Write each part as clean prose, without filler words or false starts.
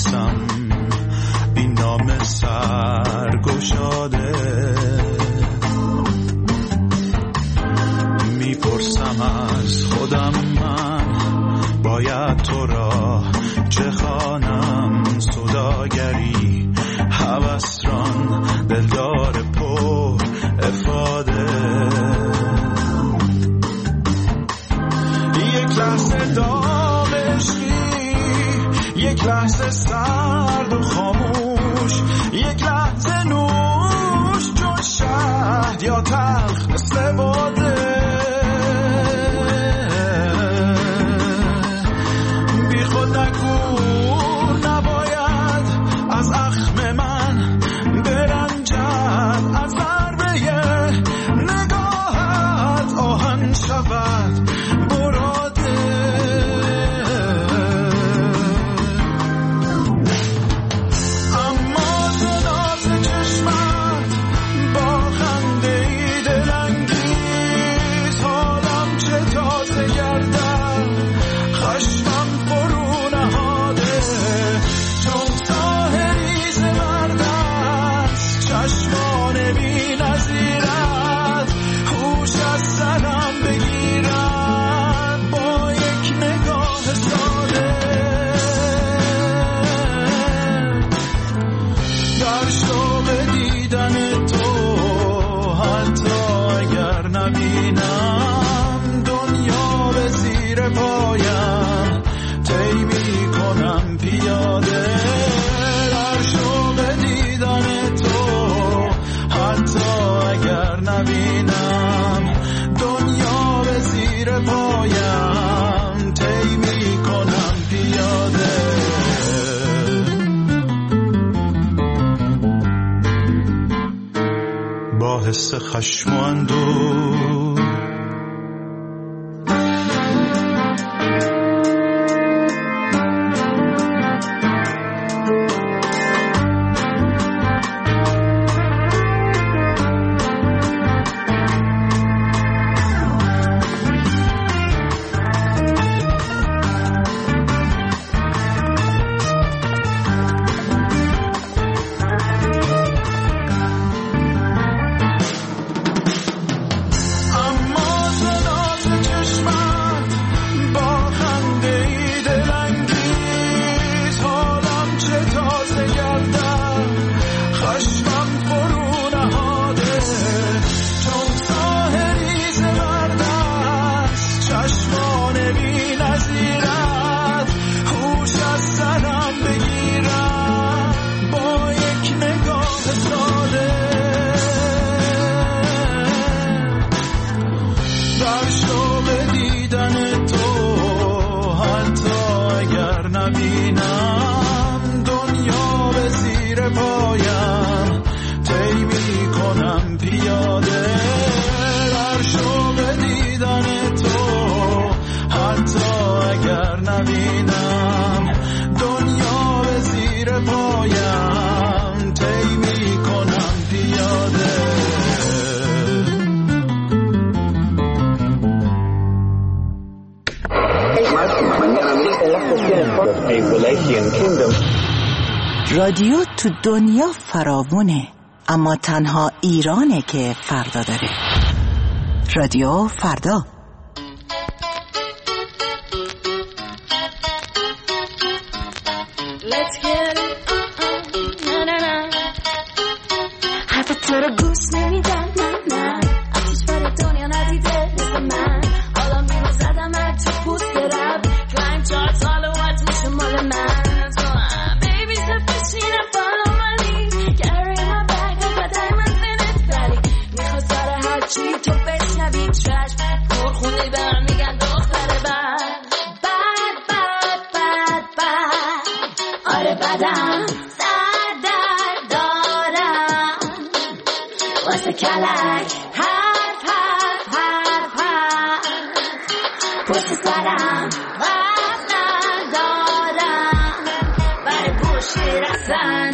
میپرسم بی نام سرگشاده، میپرسم از خودم من باید تو را چه خوانم، سوداگری هوسران دلدار پر افاده. یک لحظه داغ عشقی، یک لحظه سرد و خاموش، یک لحظه نوش چون شهد یا تلخ مثل باده. بی خود نگو نباید از اخم من برنجد، از ضربه نگاهت آهن شود براده. اما تو ناز چشمت با خنده ای دلانگیز، حالم چه تازه گردم خشمم فرو نهاده، چون ساحلی زمرد است چشمان بی نظیرت، هوش از سرم بگیرد با یک نگاه ساده. در شوق دیدن تو حتی اگر نبینم دنیا به زیر پایم طی میکنم پیاده. در شوق دیدن تو حتی اگر نبینم دنیا به زیر پایم طی میکنم پیاده. با حس خشم و اندوه رادیو تو دنیا فراوونه، اما تنها ایرانه که فردا داره. رادیو فردا. Let's get it. Na na na. حرف تو رو گوش نمیدم. نه آتیش برای دنیا ندیده مثل من. حالا میرو زدم تو پوست رب. کلایم چارت حالا وقت میشه مال من. Baby تو بشینم follow my lead. Carry my bag و diamonds in it valley. میخواد سر هر چی تو بشنوی trash. پرخونی به من میگن دختر بد. آره بدم سر دارم واسه کلک حرف پشت سرم وقت ندارم برای گوشی رسن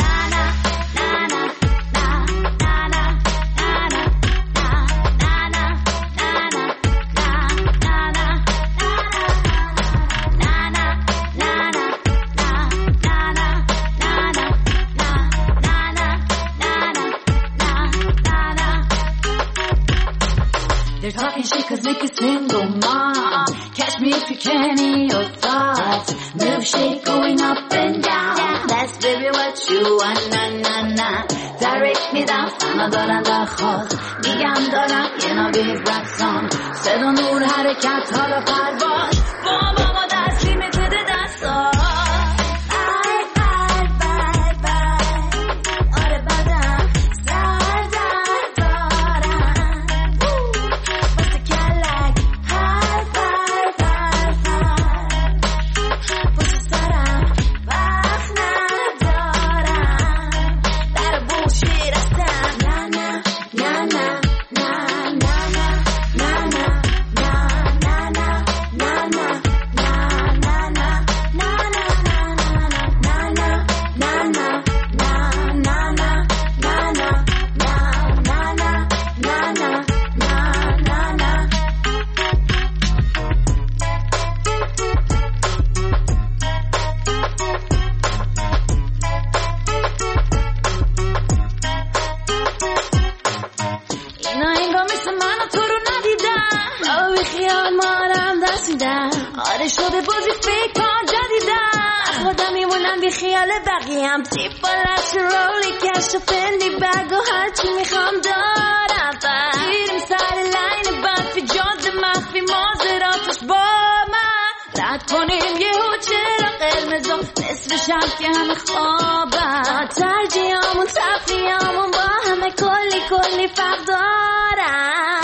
They're talking shit cause Nick is single mom. Catch me if you can in your thoughts. Milkshake going up and down. That's baby what you want, na na na. Direct me down, فنا دارن درخواست. میگم دارم یه نوع rap song. صدا نور حرکت حالا پرواز. با ما دست لیمیتد دستا. شده بازی فکر کن جدیدم خودم میمونم بی خیال بقیم تیپ بالاش رولی کش و فندی بگ و هرچی میخوام دارم گیریم سر لین بند فی جاده مخفی مازراتش با من رد کنیم یه چرا قرمزم نصف شب که همه خوابم ترجیحامون تفریحامون با همه کلی فرق دارم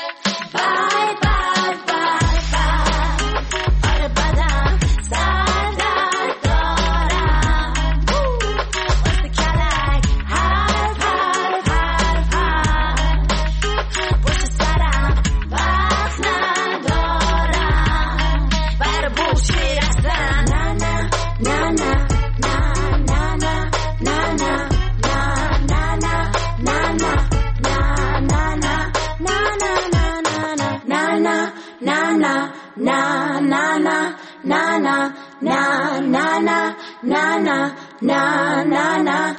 na.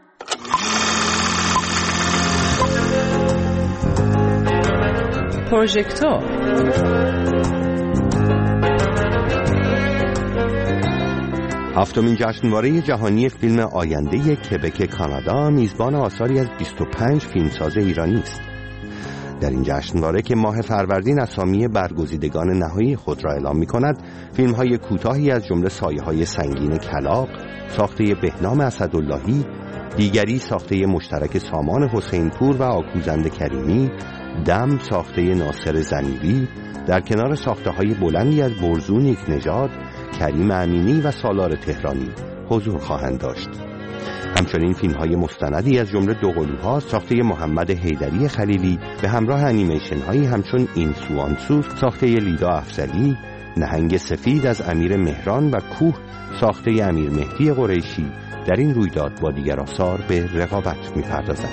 پروژکتور هفتمین جشنواره جهانی فیلم آینده کبک کانادا میزبان آثاری از 25 فیلمساز ایرانی است. در این جشنواره که ماه فروردین اسامی برگزیدگان نهایی خود را اعلام می‌کند، فیلم‌های کوتاهی از جمله سایه‌های سنگین کلاغ ساخته بهنام اسداللهی، دیگری ساخته مشترک سامان حسینپور و آکوزند کریمی، دم ساخته ناصر ضمیری، در کنار ساخته‌های بلندی از برزون یکنژاد، کریم امینی و سالار تهرانی حضور خواهند داشت. همچنین فیلم‌های مستندی از جمله دوقلوها ساخته محمد حیدری خلیلی به همراه انیمیشن‌هایی همچون اینسوانسو ساخته لیدا افضلی، نهنگ سفید از امیر مهران و کوه ساخته امیر مهدی قریشی در این رویداد با دیگر آثار به رقابت می‌پردازند.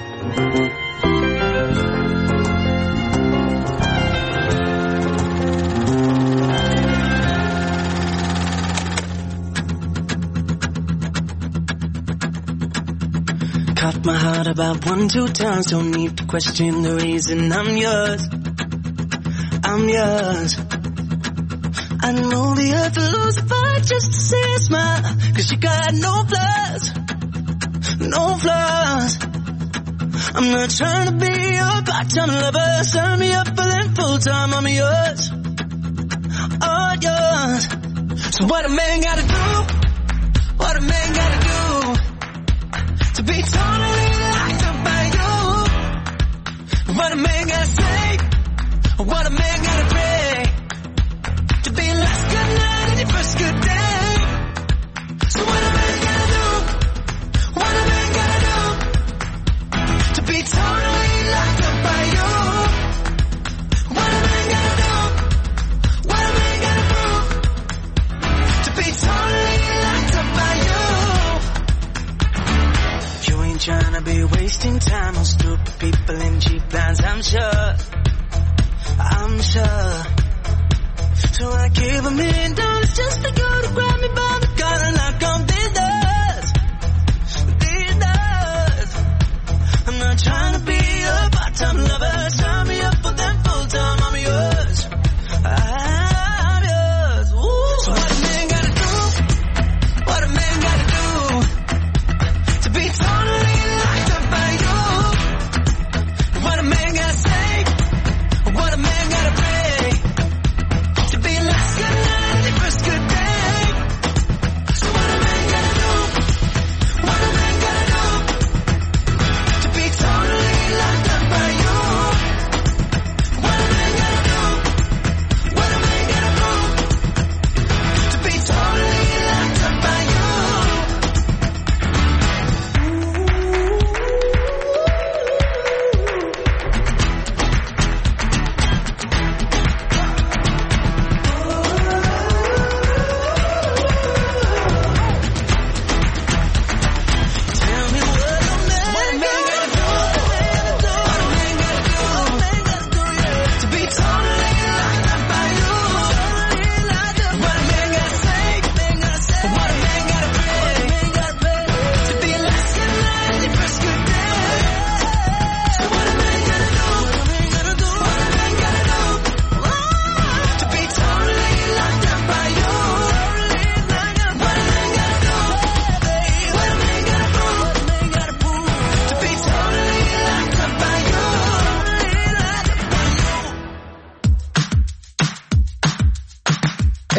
Caught my heart about 1-2 times. Don't need to question the reason I'm yours. I'm yours. I know the earth will lose a fight just to see a smile. 'Cause you got no flaws. No flaws. I'm not trying to be your part-time lover. Sign me up for them full-time. I'm yours. All yours. So what a man gotta do? What a man gotta do? To be totally locked up by you. What a man gotta say, what a man gotta pray, to be last good night and your first good day. So what a man gotta do, what a man gotta do, to be totally locked up by you. What a man gotta do, what a man gotta do, to be totally locked up by you. Trying to be wasting time on stupid people in cheap plans, I'm sure. So I give $1 million just to go to grab me by the collar and knock on these doors. I'm not trying to be a part-time lover, sign me up for them full-time.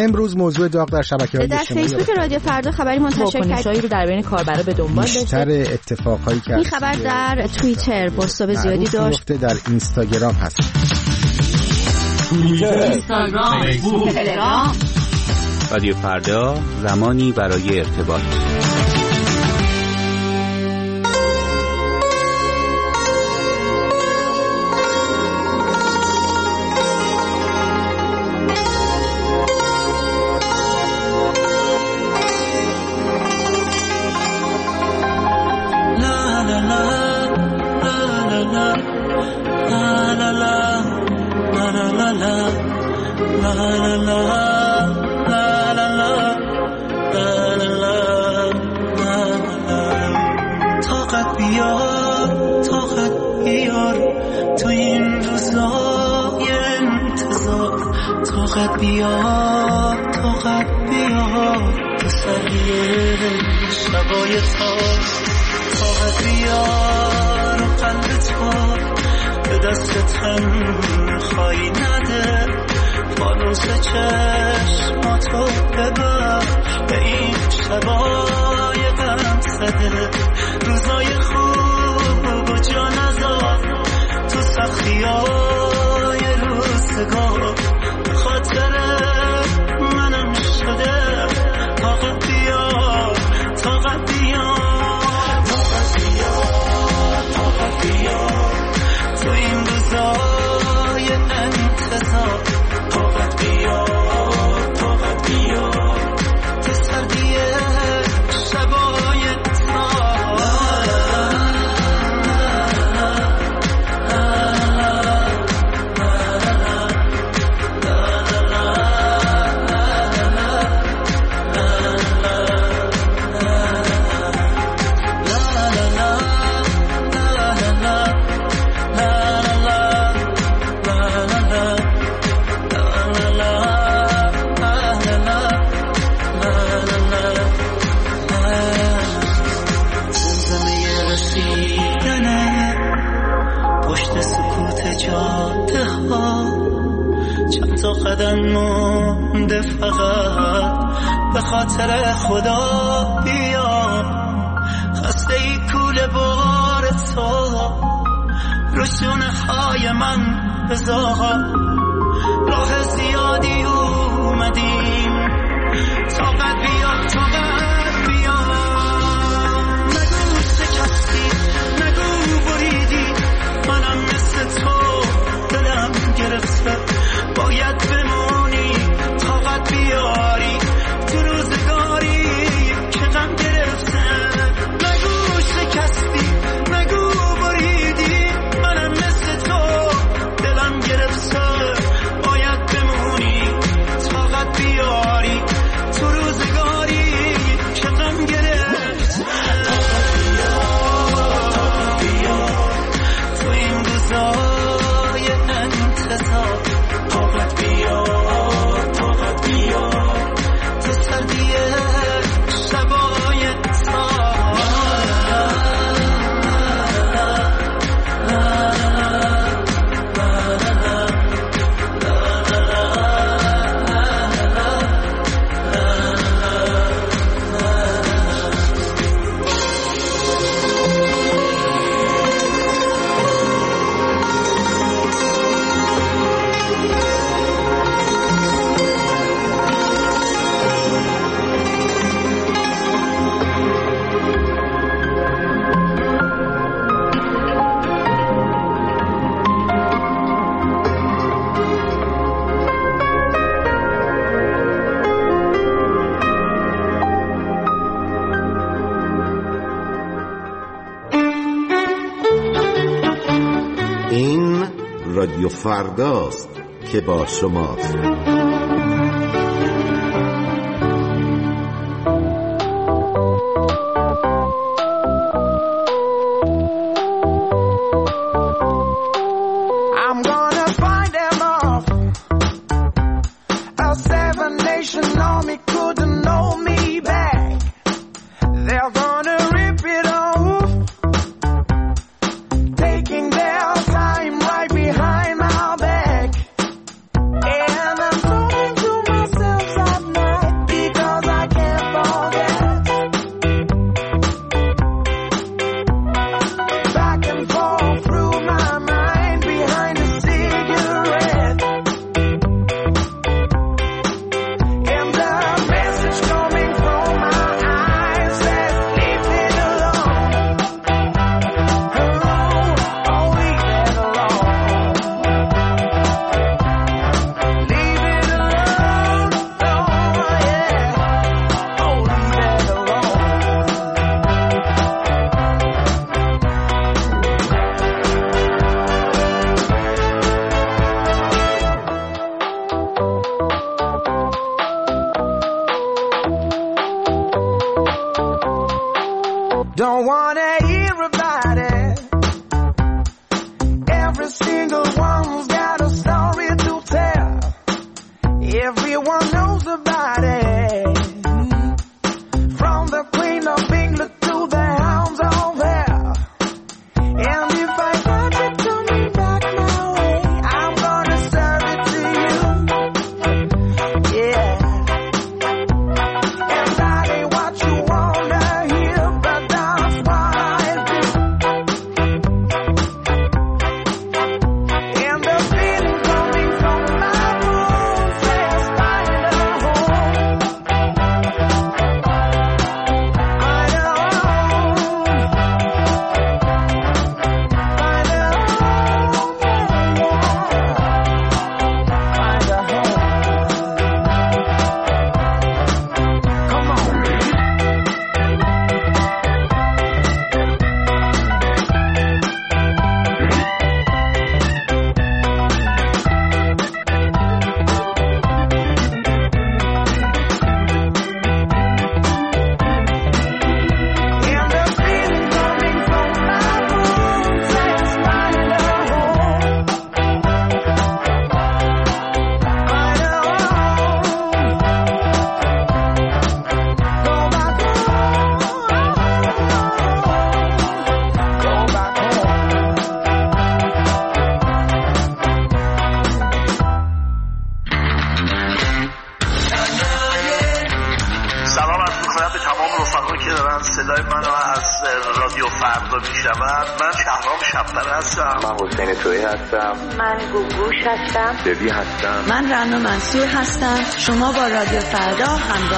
امروز موضوع داغ در شبکه‌های در اجتماعی فیسبوک رادیو فردا خبری منتشر کردیم رو در بین کاربرا به دنبال داشته. بیشتر اتفاقایی که این خبر در توییتر بازتاب زیادی داشت. در اینستاگرام هست. اینستاگرام، فیسبوک، تلگرام. رادیو فردا، زمانی برای ارتباط. رادیو فرداست که با شماست. Don't wanna hear about it. Every single one's got a story to tell. Everyone knows about it. From the Queen of England to the hounds all there. And if I got it to me back my way, I'm gonna serve it to you. Yeah. And that ain't what you wanna hear, but that's what I do. And the feeling coming from my room says find a home. Find a home. Find a home. Find a home. Come on. And the feeling coming from my room says find a home. Find a home. Go back home. Go back home. سلام عرض می‌کنم به تمام رفقایی که دارن صدای منو از رادیو فردا میشنون. من شهرام شب‌پره هستم. من حسین تویی هستم. من گوگوش هستم. دبی هستم. من رنا منصور هستم. شما با رادیو فردا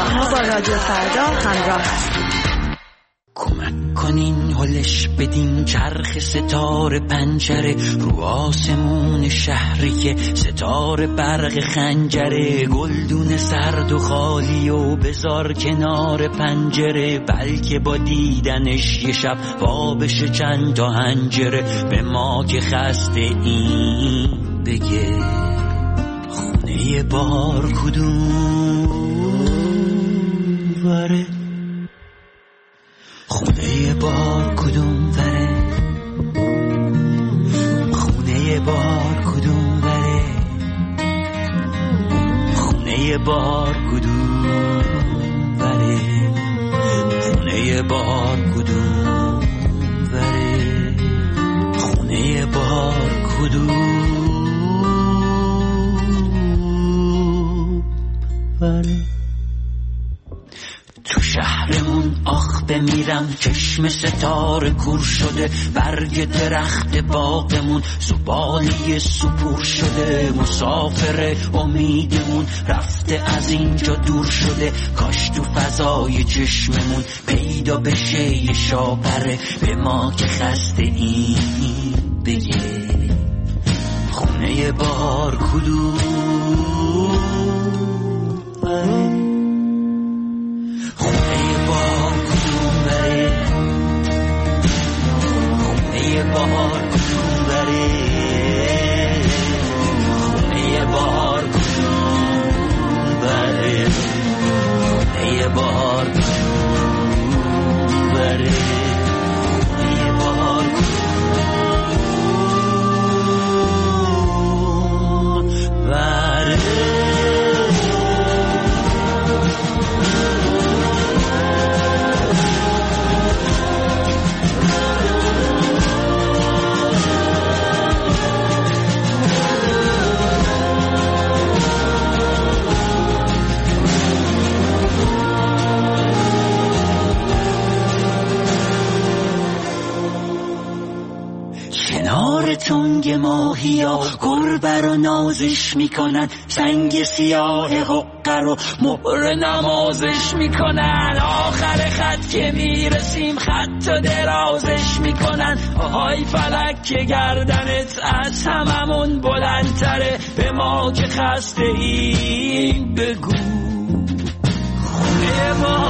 همراه هستید. کمک کنین هلش بدین چرخ ستاره پنجره رو آسمون شهری که ستاره برق خنجره گلدون سرد و خالی و بذار کنار پنجره بلکه با دیدنش یه شب وا بشه چند تا هنجره به ما که خسته این بگه خونه بار کدوم وره خونه بار کدوم وره خونه بار کدوم وره خونه بار کدوم وره خونه بار کدوم وره خونه بار کدوم وره تو شهرمون آخ بمیرم چشم ستاره کور شده برگ درخت باغمون زباله سپور شده مسافر امیدمون رفته از اینجا دور شده کاش تو فضای چشممون پیدا بشه یه شاپره به ما که خسته این بگه خونه بار کدوم بار کدوم بره خونه بار کدوم بره خونه بار کدوم بره خونه بار کدوم بره تنگ ماهیا گربه رو نازش میکنن سنگ سیاه حقه رو مهر نمازش میکنن آخر خط که میرسیم خط و درازش میکنن آهای فلک که گردنت از هممون بلندتره به ما که خسته ایم بگو خونه ما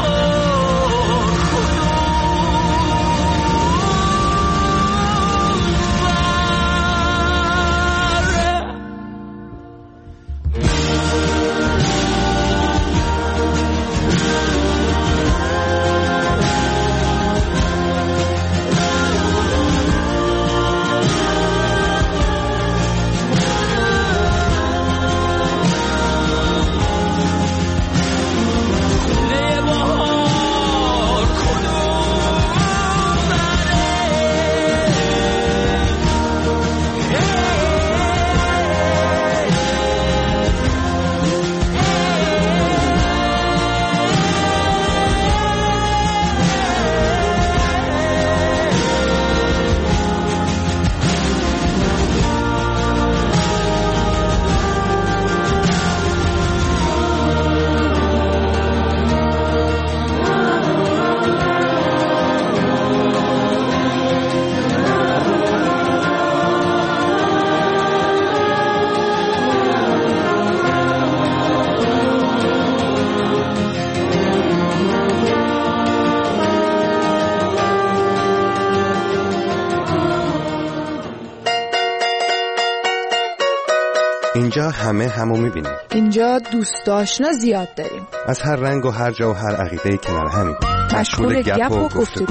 اینجا همه همو میبینیم. اینجا دوست آشنا زیاد داریم. از هر رنگ و هر جا و هر عقیده کنار همیم. مشغول گپ و گفتگو.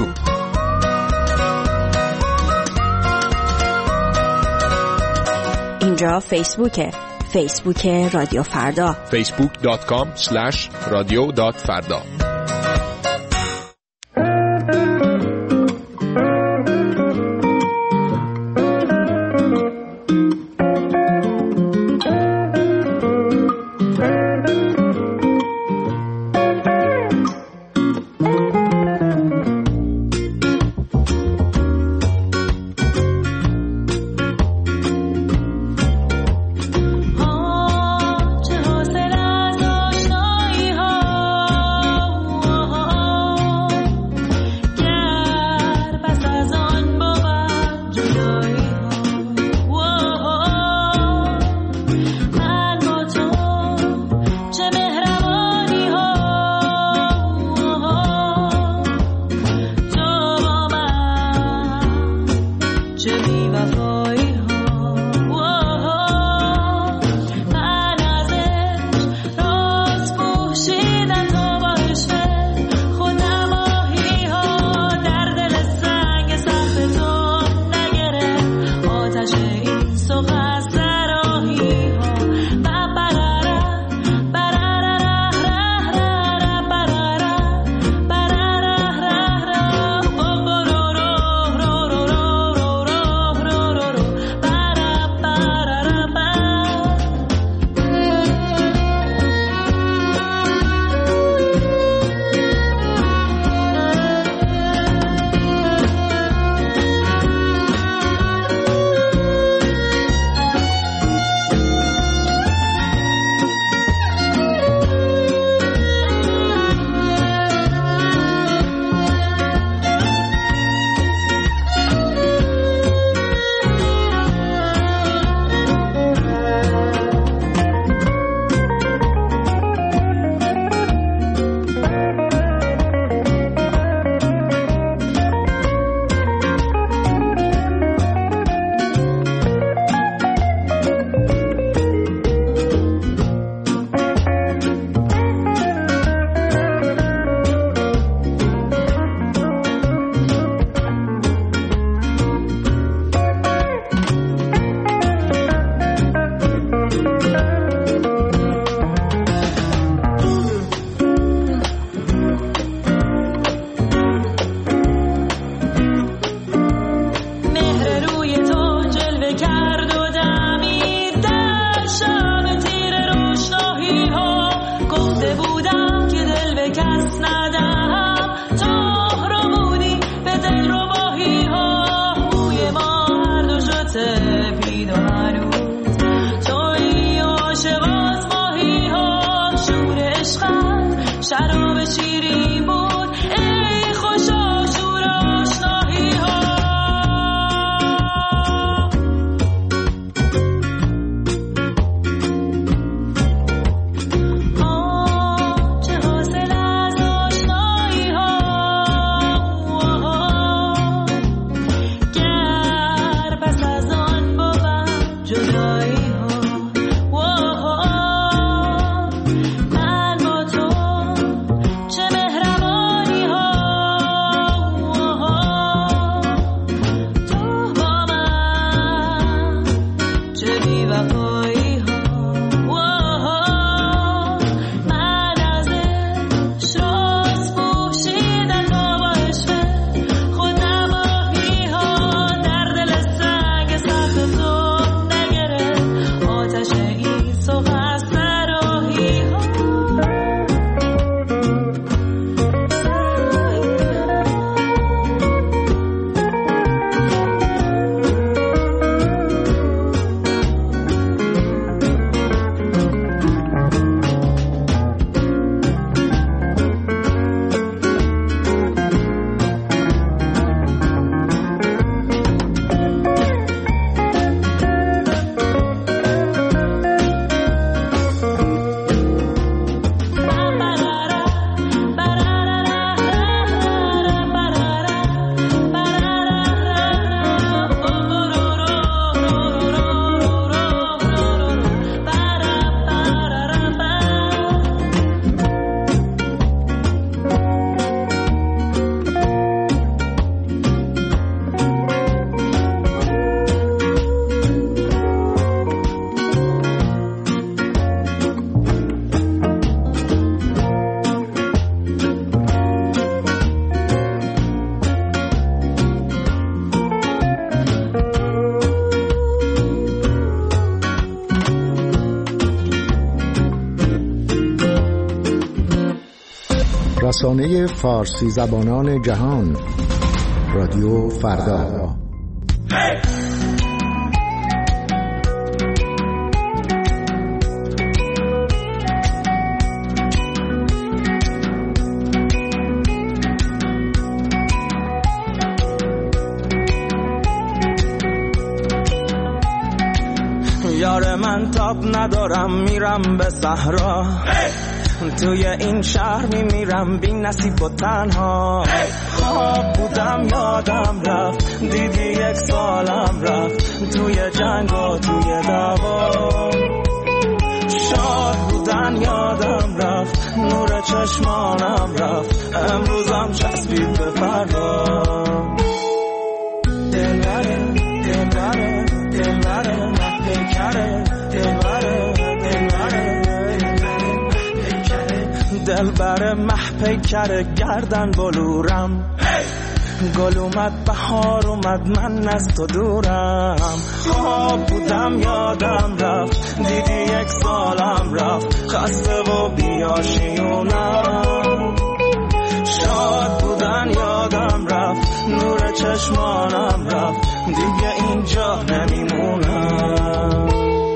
اینجا فیسبوکه. فیسبوک رادیو فردا. facebook.com/radio.farda. من با تو چه مهربانی رسانه فارسی زبانان جهان، رادیو فردا. یار من تاب ندارم میرم به صحرا، توی این شهر میمیرم بی نصیب و تنها. خواب بودم یادم رفت، دیدی یک سالم رفت، توی جنگ و توی دعوا. شاد بودن یادم رفت، نور چشمانم رفت، امروزم چسبید به فردا. دلبره دلبره دلبره محپیکره، دلبره دلبره دلبره محپیکره، گردن بلورم. گل اومد بهار اومد من از تو دورم. خواب بودم یادم رفت، دیدی یک سالم رفت، خسته و بیاشیونم. شاد بودن یادم رفت، نور چشمانم رفت، دیگه اینجا نمیمونم.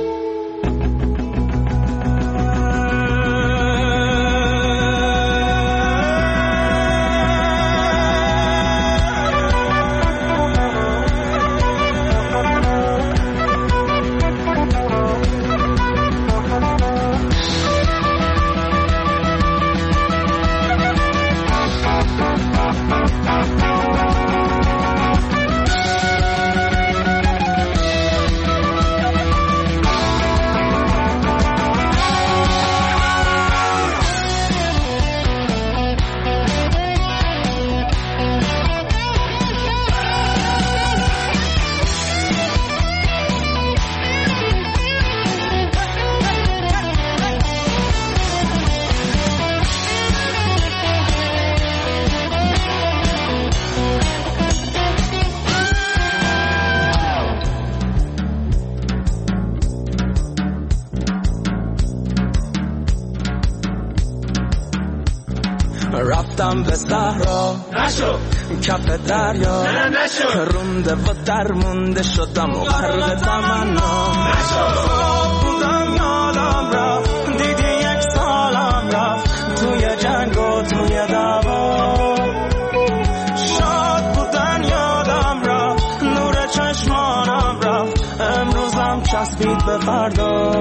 رفتم به صحرا نشو، کف دریا نشو، رونده و درمونده شدم و غرق تمنا نشو. خواب بودم یادم رفت، دیدی یک سالم رفت، توی جنگ و توی دعوا. شاد بودن یادم رفت، نور چشمانم رفت، امروزم چسبید به فردا.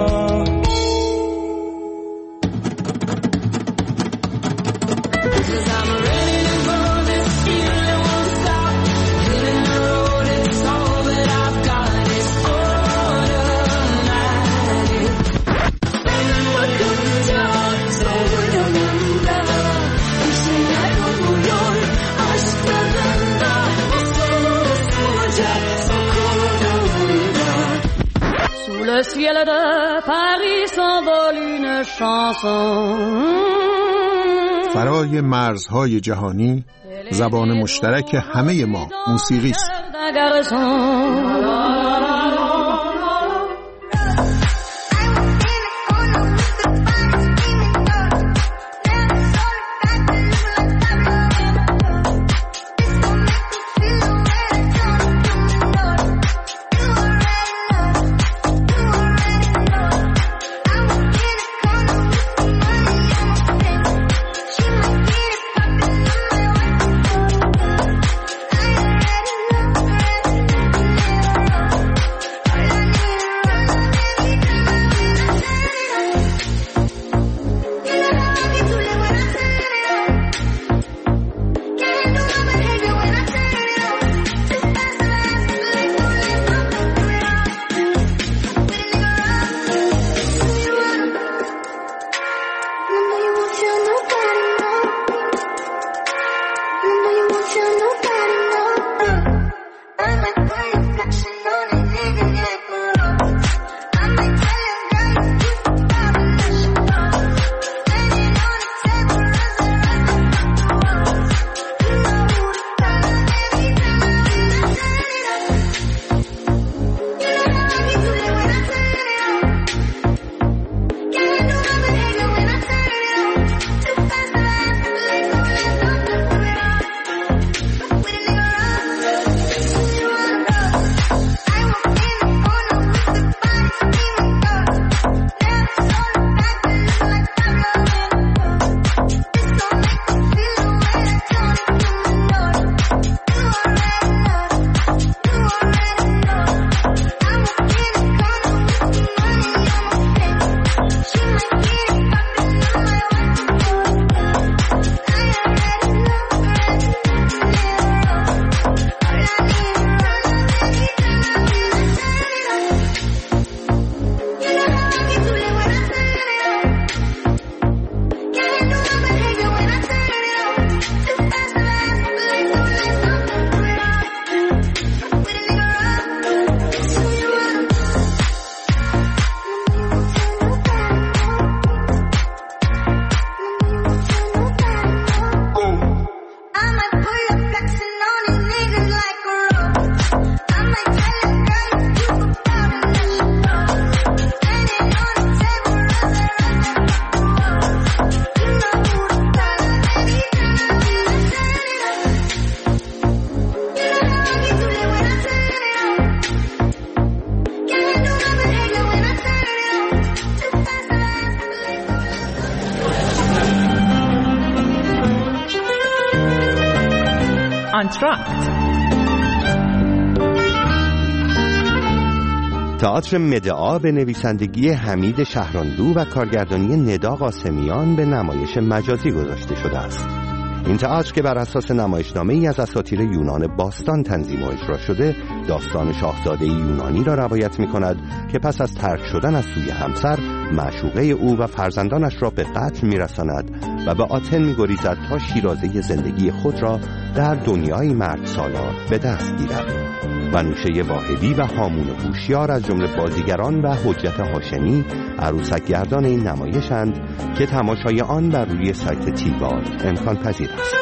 Le ciel de Paris s'envole une chanson. فرای مرزهای جهانی، زبان مشترک همه ما موسیقی است. رفت. تئاتر مدعا به نویسندگی حمید شهراندو و کارگردانی ندا قاسمیان به نمایش مجازی گذاشته شده است. این تئاتر که بر اساس نمایشنامه‌ای از اساطیر یونان باستان تنظیم و اجرا شده، داستان شاهزاده یونانی را روایت می‌کند که پس از ترک شدن از سوی همسر، معشوقه او و فرزندانش را به قتل می‌رساند و به آتن می‌گریزد تا شیرازه زندگی خود را در دنیای مرد سالار به دست گیرد. منوشه واحدی و هامون هوشیار از جمله بازیگران و حجت هاشمی عروسک گردان این نمایشند که تماشای آن بر روی سایت تیوال امکان پذیر است.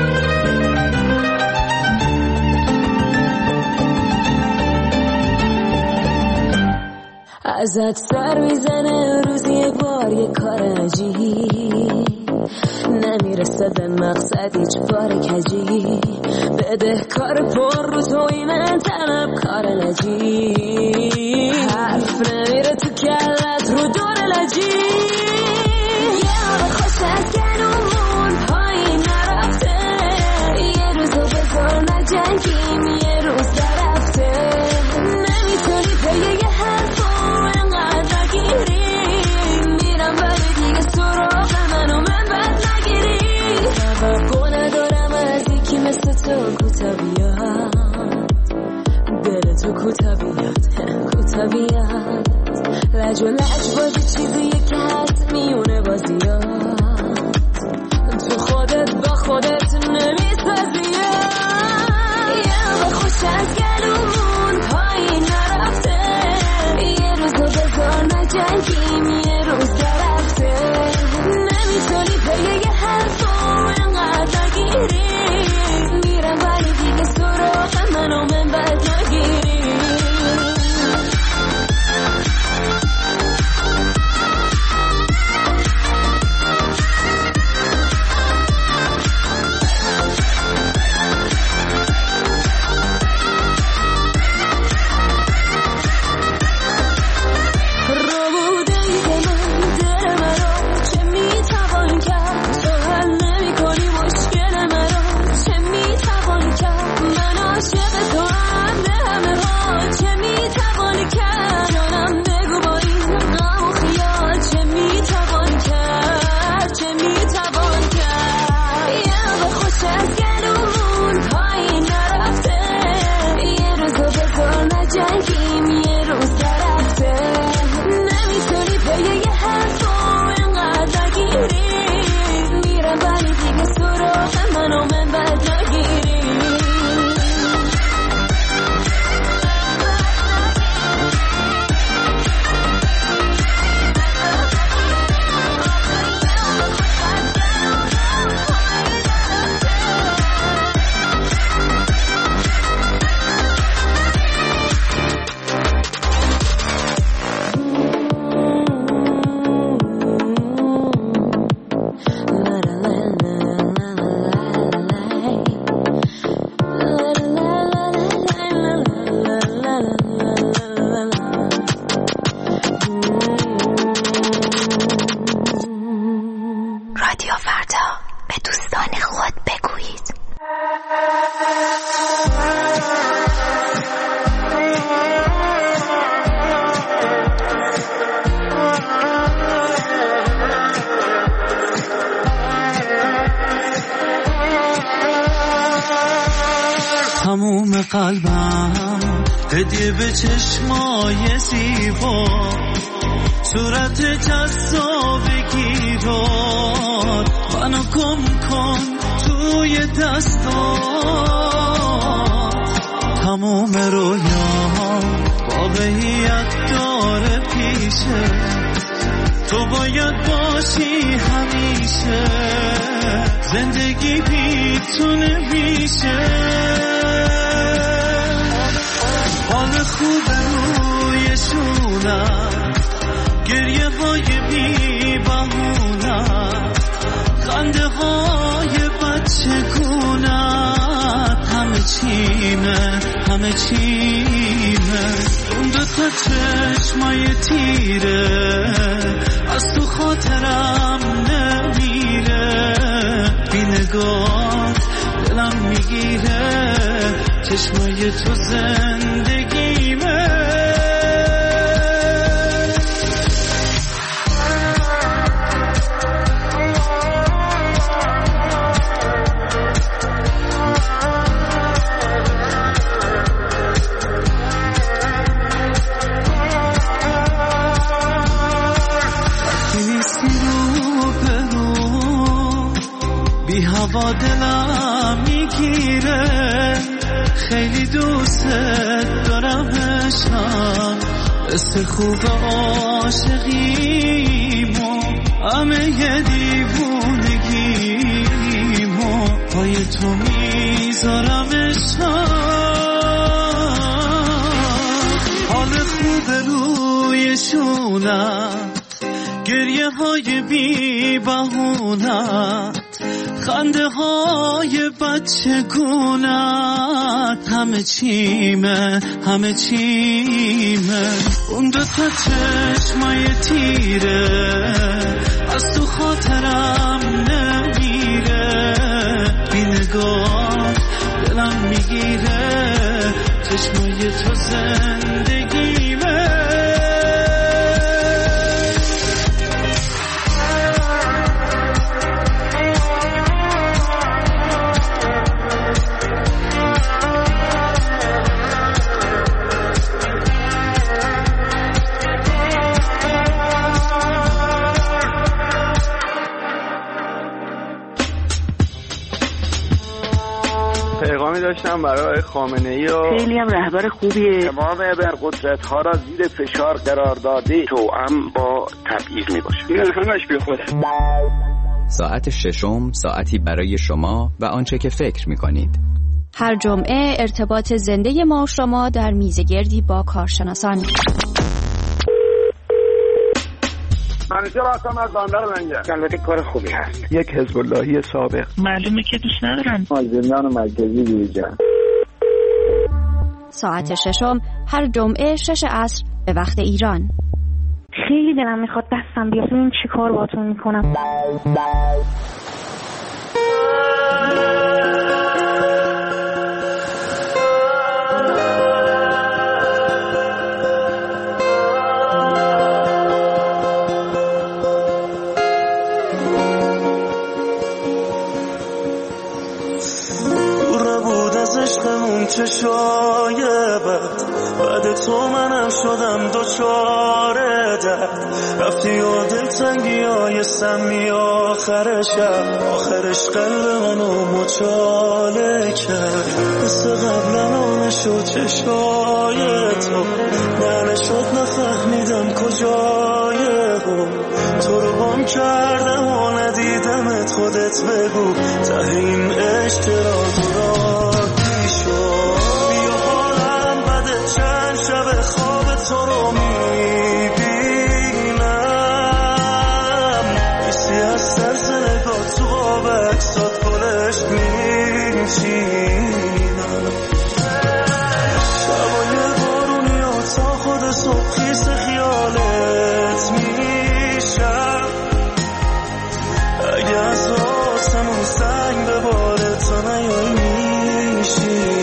ازت سر میزنه روزی یک بار یک کار عجیب، نمیرسه به مقصد هیچ بار کجی، بده کار پر رو توی من طلب کار نجیب، حرف نمیره تو کلت رو دور لجی، یه آب خوش از گلومون پایین نرفته، یه روزو بذار نجنگیم یه روز درفته، نمیتونی پیه یه حرفو انقدر نگیری، میرم ولی دیگه سراغ من و من بد نگیری، توقع ندارم از یکی مثل تو کوتا بیاد، دل تو کوتا بیاد، لج و لج بازی چیزیه که هست میونه بازیات، تو خودت با خودت نمیسازی، یه به خوش از گلومون پایین نرفته، یه روزو بذار نجنگیم یه روز درفته، نمیتونی پیه یه حرفو انقدر نگیری، میرم ولی دیگه سراغ من و من بد نگیری. تموم قلبم هدیه به چشمای زیبا، صورت جذابگی رو منو گم کن توی دستات، تموم رویام واقعیت داره پیشه، تو باید باشی همیشه، زندگی بیتونه میشه، حال خوب روی شونم، گریه های بی بهونم، خنده های بچه گونم، همه چیمه اون دوتا چشمای تیره از تو خاطرم نمیره، بی نگاه دلم دلم میگیره چشمای تو زندگیمه هوا دلم میگیره خیلی دوست دارم عشقم قصه خوب عاشقیمو همه ی دیوونگیمو پای تو میذارم عشقم حال خوب روی شونت گریه های بی بهونت خنده های بچه گونت همه چیمه اون دو تا چشمای تیره از تو خاطرم نمیره بی نگاه دلم میگیره چشمای تو زندگیمه پیغامی داشتم برای خامنه‌ای و خیلی هم رهبر خوبیه. تمام ابرقدرت‌ها را زیر فشار قرار داده توأم با تبعیض میباشه. این همش بی خوده. ساعت ششم ساعتی برای شما و آنچه که فکر می‌کنید. هر جمعه ارتباط زنده ما و شما در میزگردی با کارشناسان. منیجر هستم از بندر منگه. البته کار خوبی هست. یک حزب اللهی سابق. معلومه که دوست ندارم. زندان مرکزی بیرجان. ساعت ششم هر جمعه 6 عصر به وقت ایران. خیلی دلم میخواد دستم بیاد این چی کار باتون میکنم. چه شایبت بعد تو منم شدم دوچاره درد رفتی و دلتنگی های سمی آخرش قلب منو مچاله کرد مثل قبلا نشد چشای تو نشد نفهمیدم کجای هم تو رو گم کردم و ندیدمت خودت بگو ته این اشتراک را بیا حالم بده چند شب خواب تو رو میبینم کسی از سرز نگاه تو آب اکسات گلش میچینم شبای بارونی و تا خود صبح خیس خیالت میشم اگه از آسمون سنگ به باره تا نیایی میشی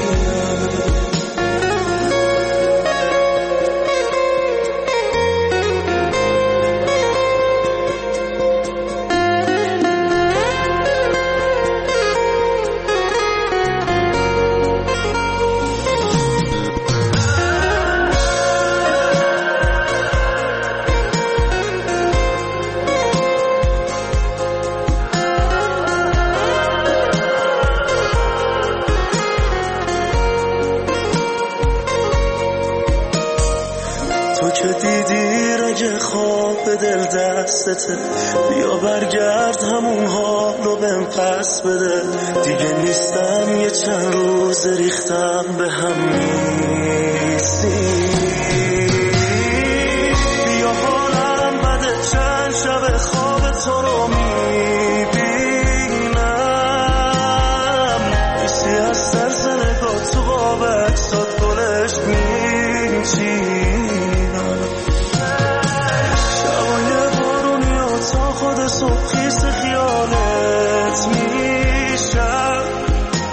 دل دستته بیا برگرد همون حالو بهم پس بده دیگه نیستم یه چند روز ریختم به هم نیستی بیا حالم بده چند شب خواب تو رو میبینم کسی از سرز نگاه تو قاب اکسات گلش میچینم صبح خیس خیالت میشم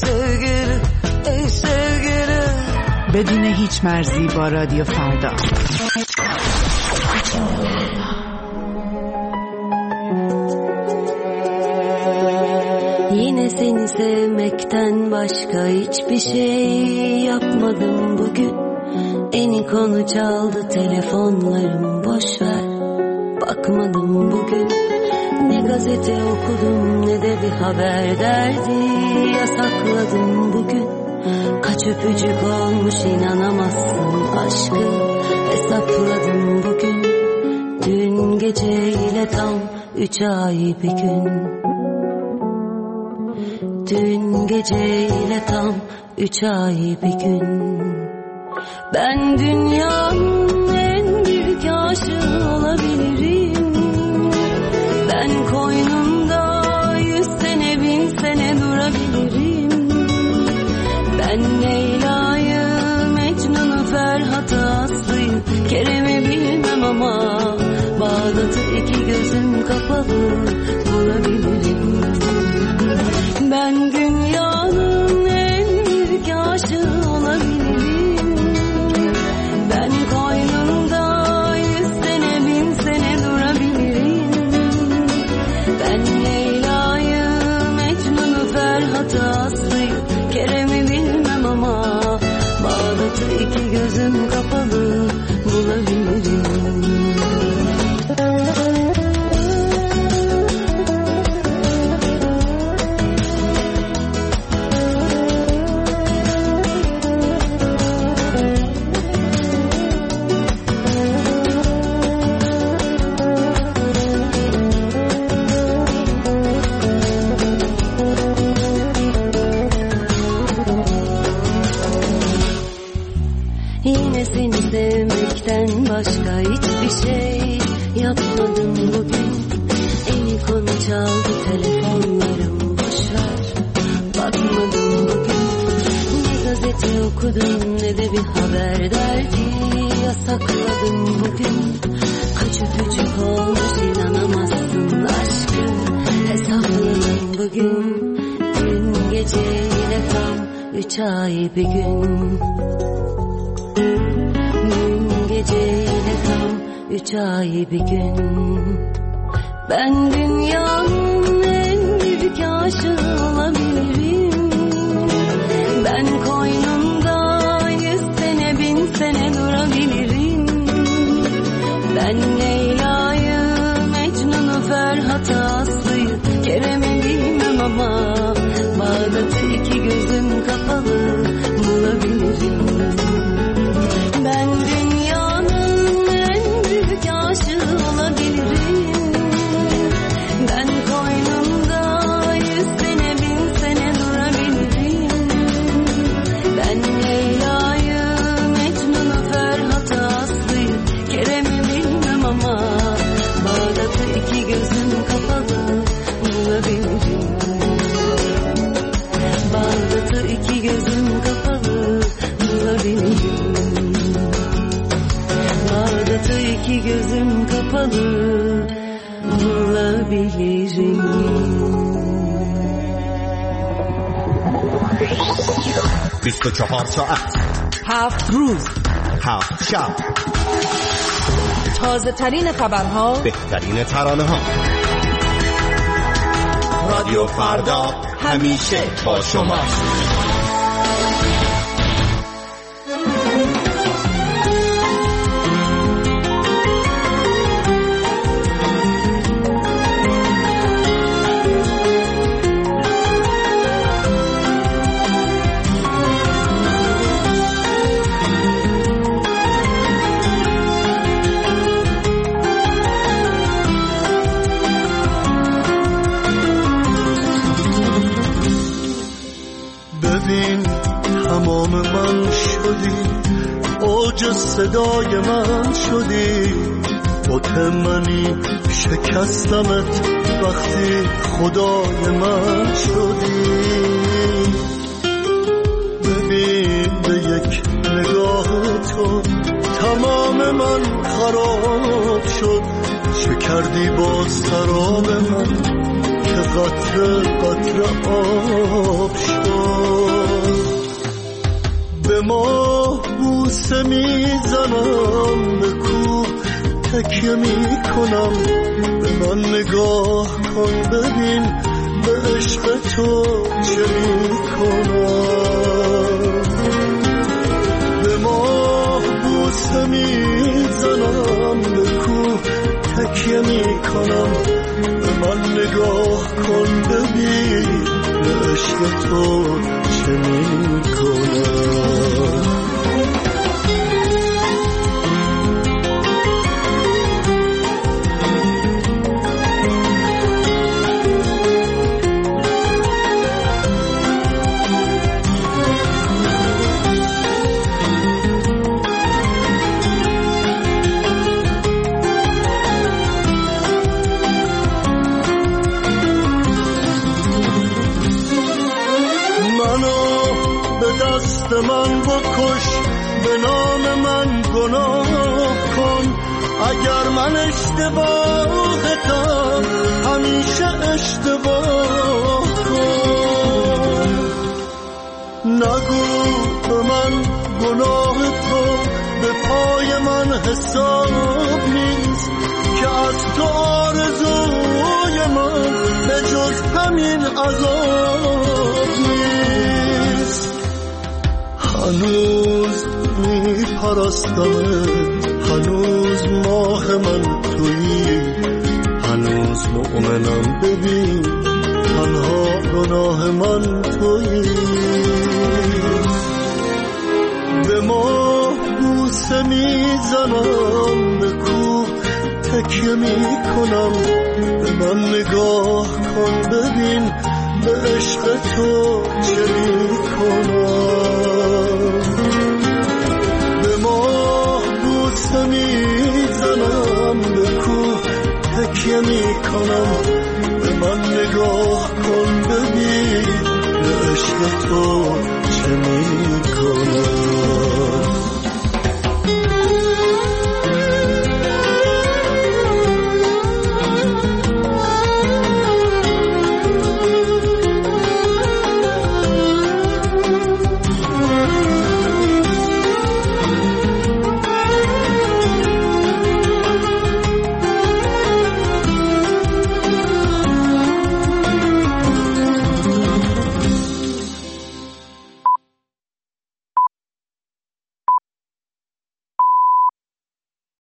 sevgili, ey sevgili. بدون هیچ مرزی با رادیو فردا. Yine seni sevmekten başka hiçbir şey yapmadım bugün. En konu çaldı telefonlarım, boş ver, bakmadım bugün. Ne gazete okudum ne de bir haber derdi yasakladım bugün. Kaç öpücük olmuş inanamazsın, aşkı hesapladım bugün. Dün geceyle tam 3 ay bir gün. Dün geceyle tam 3 ay bir gün. Ben dünyanın en büyük aşığı olabilirim. Ben koynunda 100 sene 1000 sene durabilirim. Ben Leyla'yı, Mecnun'u, Ferhat'ı, Aslı'yı, Kerem'i bilmem ama Bağdat'ı iki gözüm kapalı bulabilirim. Ben dünyanın en büyük aşığı olabilirim. Ben koynumda 100 sene 1000 sene durabilirim. Ben Leyla'yı, Mecnun'u, Ferhat'ı, Aslı'yı, Kerem'i bilmem ama Bağdat'ı iki gözüm kapalı bulabilirim. Yine seni sevmekten başka hiçbir şey yapmadım bugün. En konu çaldı telefonlarım, boşver, bakmadım bugün. Ne gazete okudum ne de bir haber derdi yasakladım bugün. Kaç öpücük olmuş inanamazsın, aşkı hesapladım bugün. Dün geceyle tam 3 ay bir gün. Dün geceyle tam 3 ay bir gün. Ben dünyanın en büyük aşığı olabilirim. Ben koynumda 100 sene 1000 sene durabilirim. Ben Leyla'yı, Mecnun'u, Ferhat'ı, Aslı'yı, Kerem'i bilmem ama Bağdat'ı iki gözüm kapalı bulabilirim. Ben dünyanın en büyük aşığı olabilirim. Ben koynumda 100 sene 1000 sene durabilirim. Ben Leyla'yı, Mecnun'u, Ferhat'ı, Aslı'yı, Kerem'i bilmem ama Bağdat'ı iki gözüm kapalı bulabilirim. Bağdat'ı iki gözüm kapalı bulabilirim. Bağdat'ı iki gözüm kapalı bulabilirim. 24 ساعت 7 روز 7 شب تازه ترین خبرها، بهترین ترانه ها. رادیو فردا همیشه با شماست. صدای من شدی، مطمئنی شکستمت وقتی خدای من شدی. ببین به یک نگاه تو تمام من خراب شد، چه کردی با سراب من که قطره قطره آب شد. به ما بوسه میزنم، به کوه تکیه میکنم، به من نگاه کن ببین به عشق تو چه میکنم. به ما بوسه میزنم، به کوه تکیه میکنم، به من نگاه کن ببین به عشق تو چه میکنم. من بکش، به نام من گناه کن، اگر من اشتباهتم همیشه اشتباه کن. نگو به من گناه تو به پای من حساب نیست، که از تو آرزوی من به جز همین عذاب نیست. هنوز میپرستم، هنوز ماه من تویی، هنوز مؤمنم ببین تنها گناه من تویی. به ما بوسه میزنم، به کوه تکیه میکنم، به من نگاه کن ببین به عشق تو چه میکنم. به ما بوسه میزنم، به کوه تکیه میکنم، به من نگاه کن ببین به عشق تو چه میکنم.